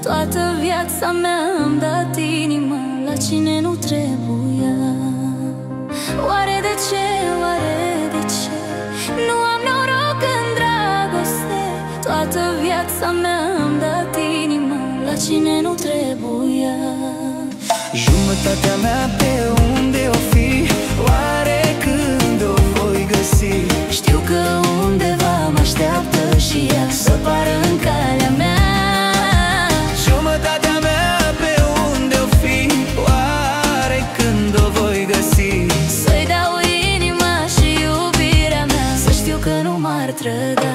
Toată viața mea am dat inima la cine nu trebuia. Oare de ce, oare de ce nu am noroc în dragoste? Toată viața mea am dat inima la cine nu trebuia. Jumătatea mea pe unde o fi? Oare când o voi găsi? Știu că undeva mă așteaptă și ea să pară în calea mea. Jumătatea mea pe unde o fi? Oare când o voi găsi? Să-i dau inima și iubirea mea, să știu că nu m-ar trăda.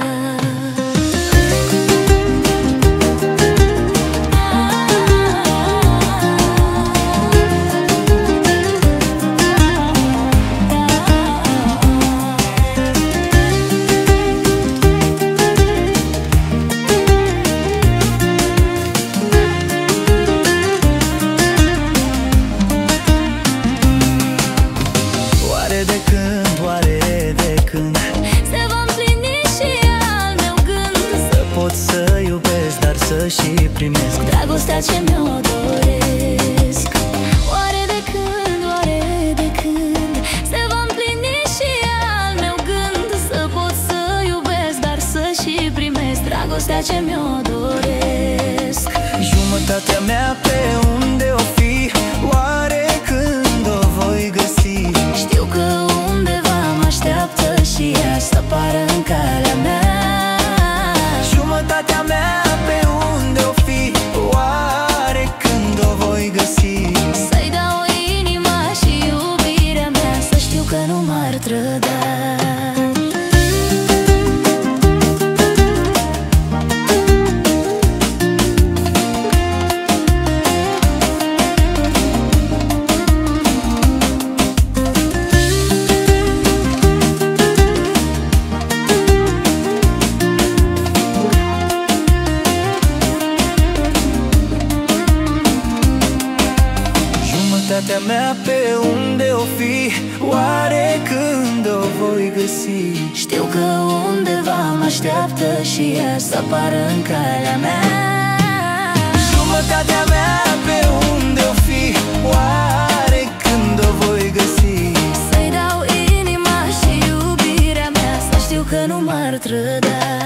Și primesc dragostea ce mi-o doresc. Oare de când, oare de când se va împlini și al meu gând? Să pot să iubesc, dar să și primesc dragostea ce mi-o doresc. Jumătatea mea pe unde o fi? Oare când o voi găsi? Știu că undeva mă așteaptă și ea să pară în calea mea. Jumătatea mea pe unde o fi? Oare când o voi găsi? Să-i dau inima și iubirea mea, să știu că nu m-ar trăda. Jumătatea mea pe unde o fi? Oare când o voi găsi? Știu că undeva mă așteaptă și ea să apară în calea mea. Jumătatea mea pe unde o fi? Oare când o voi găsi? Să-i dau inima și iubirea mea, să știu că nu m-ar trăda.